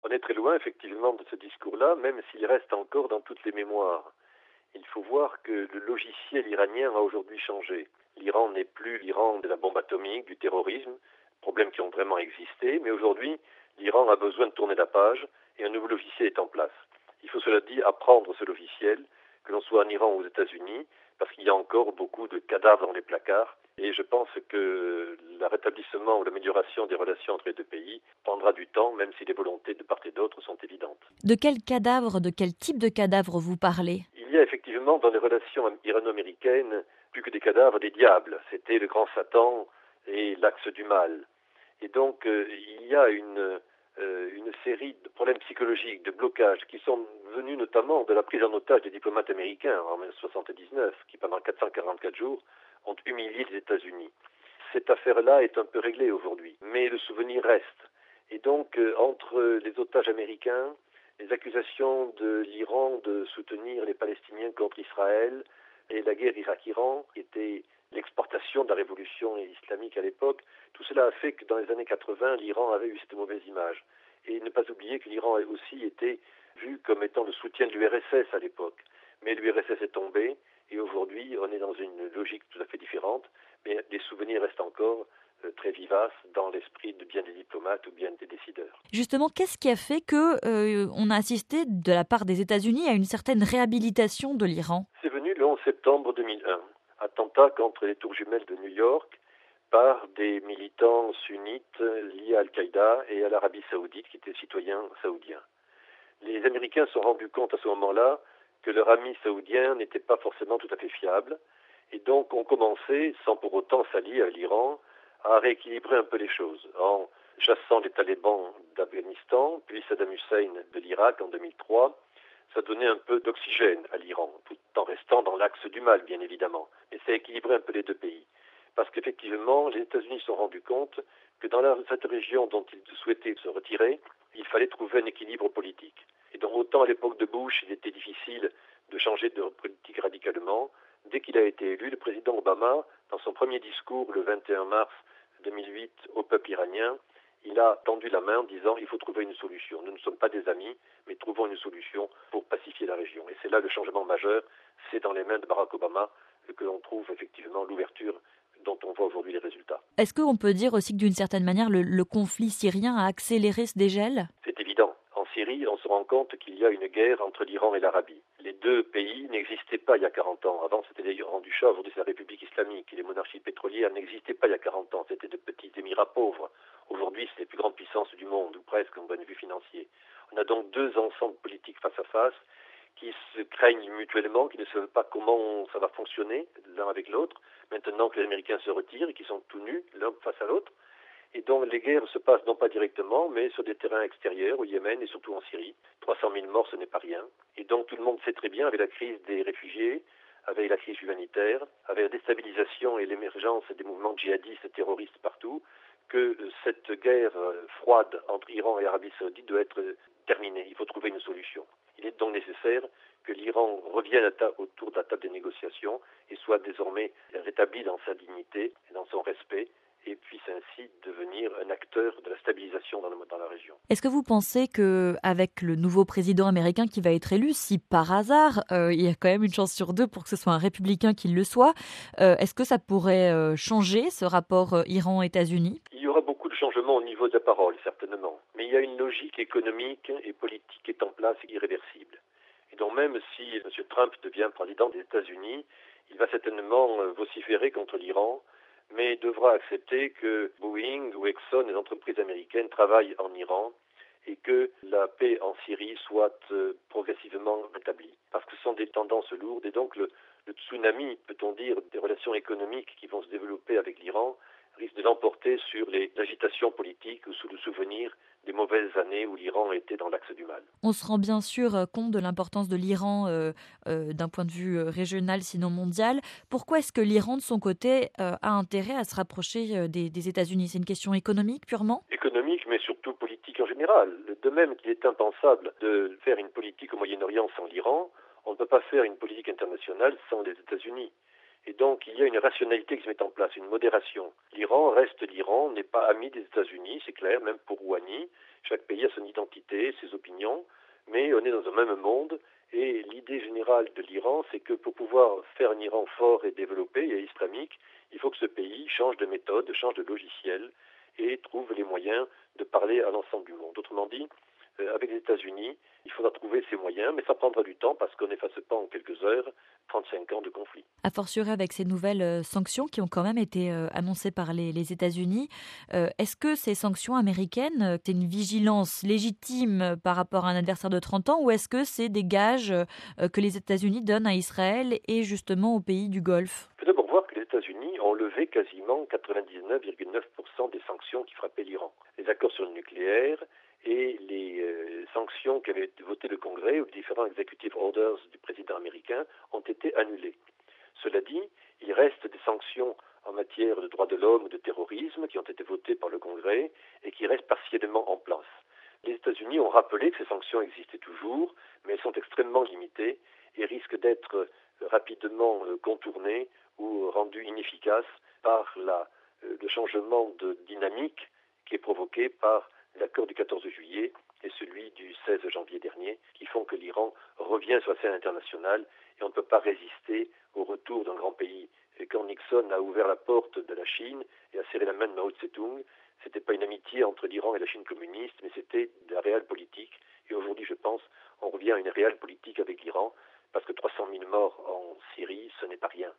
On est très loin effectivement de ce discours-là, même s'il reste encore dans toutes les mémoires. Il faut voir que le logiciel iranien a aujourd'hui changé. L'Iran n'est plus l'Iran de la bombe atomique, du terrorisme, problèmes qui ont vraiment existé, mais aujourd'hui, l'Iran a besoin de tourner la page et un nouveau logiciel est en place. Il faut cela dit apprendre ce logiciel, que l'on soit en Iran ou aux États-Unis, parce qu'il y a encore beaucoup de cadavres dans les placards. Et je pense que le rétablissement ou l'amélioration des relations entre les deux pays prendra du temps, même si les volontés de part et d'autre sont évidentes. De quel cadavre, de quel type de cadavre vous parlez ? Il y a effectivement dans les relations irano-américaines plus que des cadavres, des diables. C'était le grand Satan et l'axe du mal. Et donc il y a une série de problèmes psychologiques, de blocages qui sont venus notamment de la prise en otage des diplomates américains en 1979, qui pendant 444 jours ont humilié les États-Unis. Cette affaire-là est un peu réglée aujourd'hui, mais le souvenir reste. Et donc entre les otages américains, les accusations de l'Iran de soutenir les Palestiniens contre Israël et la guerre Irak-Iran, qui était l'exportation de la révolution islamique à l'époque, tout cela a fait que dans les années 80, l'Iran avait eu cette mauvaise image. Et ne pas oublier que l'Iran a aussi été vu comme étant le soutien de l'URSS à l'époque. Mais l'URSS est tombée et aujourd'hui, on est dans une logique tout à fait différente, mais les souvenirs restent encore très vivaces dans l'esprit de bien des diplomates ou bien des décideurs. Justement, qu'est-ce qui a fait qu'on a assisté de la part des États-Unis à une certaine réhabilitation de l'Iran ? C'est venu le 11 septembre 2001, attentat contre les tours jumelles de New York par des militants sunnites liés à Al-Qaïda et à l'Arabie saoudite qui étaient citoyens saoudiens. Les Américains se sont rendus compte à ce moment-là que leur ami saoudien n'était pas forcément tout à fait fiable et donc ont commencé, sans pour autant s'allier à l'Iran, à rééquilibrer un peu les choses en chassant les talibans d'Afghanistan, puis Saddam Hussein de l'Irak en 2003. Ça donnait un peu d'oxygène à l'Iran, tout en restant dans l'axe du mal, bien évidemment. Mais ça équilibrait un peu les deux pays. Parce qu'effectivement, les États-Unis se sont rendus compte que dans cette région dont ils souhaitaient se retirer, il fallait trouver un équilibre politique. Et donc autant à l'époque de Bush, il était difficile de changer de politique radicalement, dès qu'il a été élu, le président Obama, dans son premier discours le 21 mars 2008 au peuple iranien, il a tendu la main en disant il faut trouver une solution. Nous ne sommes pas des amis, mais trouvons une solution pour pacifier la région. Et c'est là le changement majeur, c'est dans les mains de Barack Obama que l'on trouve effectivement l'ouverture dont on voit aujourd'hui les résultats. Est-ce qu'on peut dire aussi que d'une certaine manière, le conflit syrien a accéléré ce dégel ? C'est évident. En Syrie, on se rend compte qu'il y a une guerre entre l'Iran et l'Arabie. Les deux pays n'existaient pas il y a 40 ans. Avant, c'était l'Iran du Shah, aujourd'hui c'est la République islamique. Et les monarchies pétrolières n'existaient pas il y a 40 ans. C'était de petits émirats pauvres. Aujourd'hui, c'est les plus grandes puissances du monde, ou presque, d'un point de vue financier. On a donc deux ensembles politiques face à face qui se craignent mutuellement, qui ne savent pas comment ça va fonctionner l'un avec l'autre, maintenant que les Américains se retirent et qu'ils sont tout nus l'un face à l'autre. Et donc les guerres se passent non pas directement, mais sur des terrains extérieurs, au Yémen et surtout en Syrie. 300 000 morts, ce n'est pas rien. Et donc tout le monde sait très bien, avec la crise des réfugiés, avec la crise humanitaire, avec la déstabilisation et l'émergence des mouvements djihadistes terroristes partout, que cette guerre froide entre Iran et Arabie saoudite doit être terminée. Il faut trouver une solution. Il est donc nécessaire que l'Iran revienne autour de la table des négociations et soit désormais rétabli dans sa dignité et dans son respect, et puisse ainsi devenir un acteur de la stabilisation dans la région. Est-ce que vous pensez qu'avec le nouveau président américain qui va être élu, si par hasard, il y a quand même une chance sur deux pour que ce soit un républicain qui le soit, est-ce que ça pourrait changer ce rapport Iran-États-Unis ? Il y aura beaucoup de changements au niveau de la parole, certainement. Mais il y a une logique économique et politique qui est en place et irréversible. Et donc même si M. Trump devient président des États-Unis, il va certainement vociférer contre l'Iran, mais devra accepter que Boeing ou Exxon, les entreprises américaines, travaillent en Iran et que la paix en Syrie soit progressivement rétablie. Parce que ce sont des tendances lourdes et donc le tsunami, peut-on dire, des relations économiques qui vont se développer avec l'Iran risque de l'emporter sur les agitations politiques ou sous le souvenir des mauvaises années où l'Iran était dans l'axe du mal. On se rend bien sûr compte de l'importance de l'Iran d'un point de vue régional, sinon mondial. Pourquoi est-ce que l'Iran, de son côté, a intérêt à se rapprocher des États-Unis ? C'est une question économique purement ? Économique, mais surtout politique en général. De même qu'il est impensable de faire une politique au Moyen-Orient sans l'Iran, on ne peut pas faire une politique internationale sans les États-Unis. Et donc, il y a une rationalité qui se met en place, une modération. L'Iran reste l'Iran, n'est pas ami des États-Unis, c'est clair, même pour Rouhani. Chaque pays a son identité, ses on est dans un même monde, et l'idée générale de l'Iran, c'est que pour pouvoir faire un Iran fort et développé et islamique, il faut que ce pays change de méthode, change de logiciel, et trouve les moyens de parler à l'ensemble du monde. Autrement dit, avec les États-Unis, il faudra trouver ces moyens, mais ça prendra du temps parce qu'on n'efface pas en quelques heures 35 ans de conflit. A fortiori avec ces nouvelles sanctions qui ont quand même été annoncées par les États-Unis, est-ce que ces sanctions américaines, c'est une vigilance légitime par rapport à un adversaire de 30 ans ou est-ce que c'est des gages que les États-Unis donnent à Israël et justement aux pays du Golfe? Il faut d'abord voir que les États-Unis ont levé quasiment 99,9% des sanctions qui frappaient l'Iran. Les accords sur le nucléaire et les sanctions qui avaient été votées le Congrès ou les différents executive orders du président américain ont été annulés. Cela dit, il reste des sanctions en matière de droits de l'homme ou de terrorisme qui ont été votées par le Congrès et qui restent partiellement en place. Les États-Unis ont rappelé que ces sanctions existaient toujours, mais elles sont extrêmement limitées et risquent d'être rapidement contournées ou rendues inefficaces par le changement de dynamique qui est provoqué par l'accord du 14 juillet et celui du 16 janvier dernier, qui font que l'Iran revient sur la scène internationale et on ne peut pas résister au retour d'un grand pays. Et quand Nixon a ouvert la porte de la Chine et a serré la main de Mao Tse-tung, c'était pas une amitié entre l'Iran et la Chine communiste, mais c'était de la réelle politique. Et aujourd'hui, je pense, on revient à une réelle politique avec l'Iran, parce que 300 000 morts en Syrie, ce n'est pas rien.